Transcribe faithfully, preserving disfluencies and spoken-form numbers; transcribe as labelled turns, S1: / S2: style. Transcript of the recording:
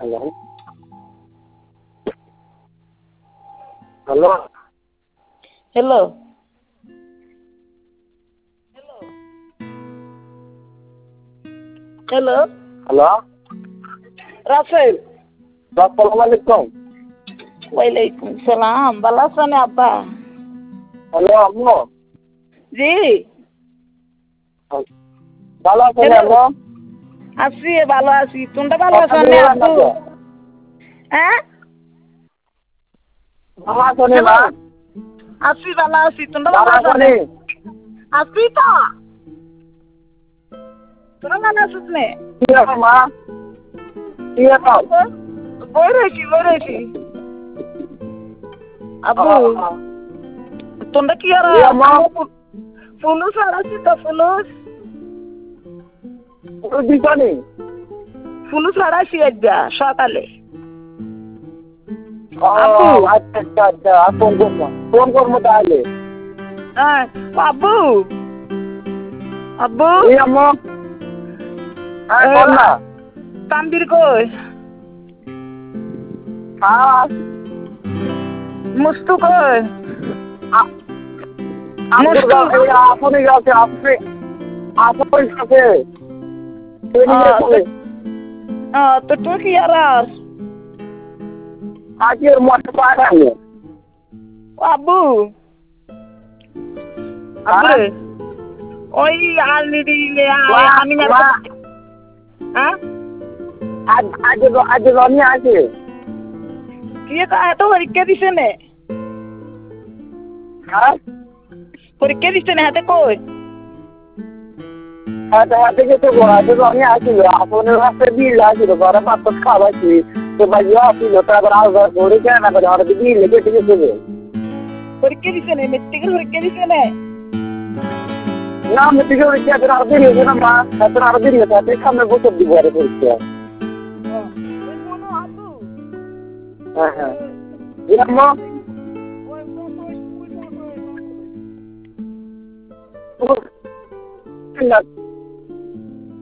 S1: hello hello
S2: hello hello
S1: hello
S2: Rasel
S1: আসসালামু আলাইকুম
S2: ওয়ালাইকুম সালাম ভালো আছেন আব্বা
S1: হ্যালো আম্মু
S2: জি
S1: ভালো আছেন
S2: হ্যালো
S1: আম্মু
S2: আছি ভালো আছি তোমরা ভালো আছেন না আব্বু হ্যাঁ
S1: ভালো আছেন
S2: হ্যালো
S1: মা
S2: আছি ভালো আছি তোমরা
S1: ভালো
S2: ভালো আছেন
S1: আছেন
S2: আছি তো তোমরা ভালো আছিস নে
S1: কি আছে মা কি আছে
S2: বই রয়েছি বই রয়েছি আব্বু তোমরা কি আর
S1: কি আম্মা
S2: ফুলুস আর আছি তো ফুলুস
S1: দিশানি
S2: ফুলুস হারাইছি একদা সকালে
S1: ও আচ্ছা আচ্ছা আচ্ছা ফোন করবো ফোন করবো তাহলে
S2: হ্যাঁ আব্বু আব্বু
S1: এই আম্মু হ্যাঁ বল না
S2: তাম্বির কই
S1: হ্যাঁ
S2: মুস্তু কই
S1: আপনার কাছে আপনি কাছে আপনি আপনার কাছে
S2: তো তুই কি আর
S1: আজকের মধ্যে পাঠাবো
S2: আব্বু আব্বু ওই আলরেডি আমি না হ্যাঁ
S1: আজ আজ আজ রনি আছে
S2: কি এত পরীক্ষা দিছে নে
S1: হ্যাঁ
S2: পরীক্ষা দিছে না হাতে কই
S1: হাতে হাতে গেছে আজ রনি আসছিল আপনার হাতে বিল আসছিল ঘরে পাঁচ খাওয়াচ্ছি তো ভাইয়া আসছিল তারপর আলাদা করে কেনা করে আর বিল লেগে গেছে
S2: পরীক্ষা দিছে না মেট্রিকের পরীক্ষা দিছে না
S1: না মেট্রিকের পরীক্ষা এখন আরো দেরি হয়েছে না মা এখন আরো দেরি হয়েছে আপনি সামনে বছর দিব আরে পরীক্ষা হ্যাঁ হ্যাঁ আম্মা